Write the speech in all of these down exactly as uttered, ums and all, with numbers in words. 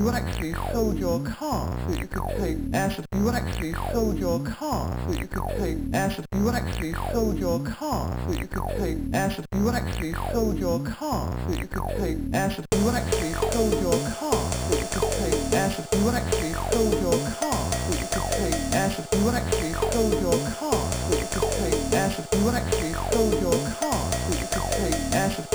you actually sold your car so you could take acid. You actually sold your car so you could take acid. You actually sold your car so you could take acid. You actually sold your car so you could take acid. You actually sold your car so you could take acid. You actually sold your car so you could take acid. You actually sold your car so you could take acid. You actually sold your car so you could take acid.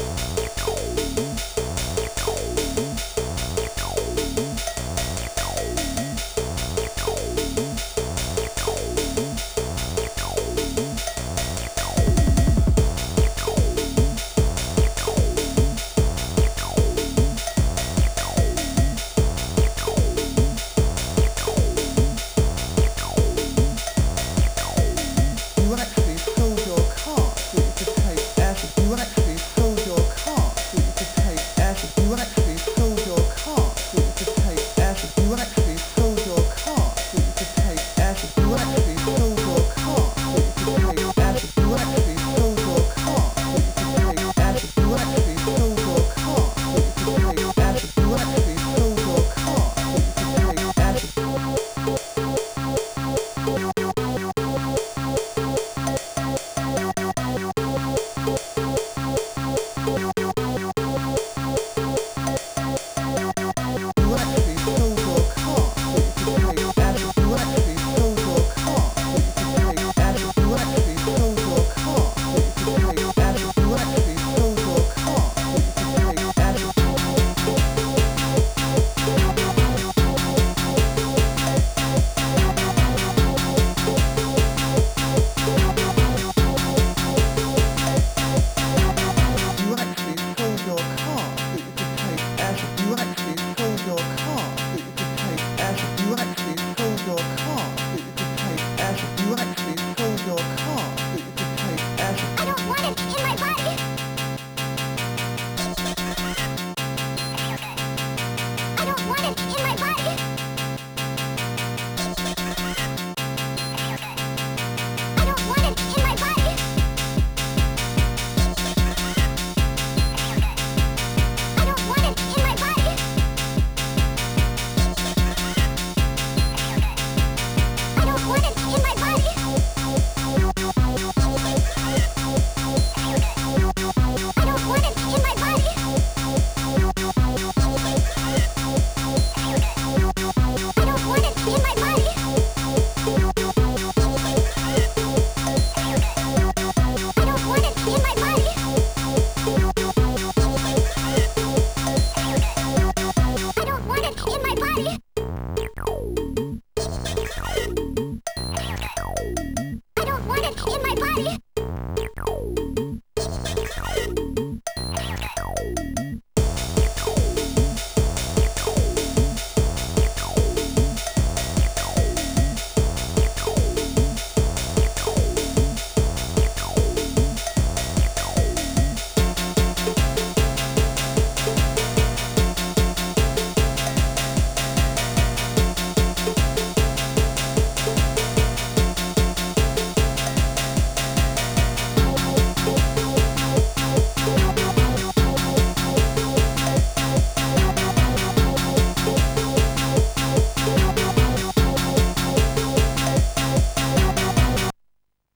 In my body!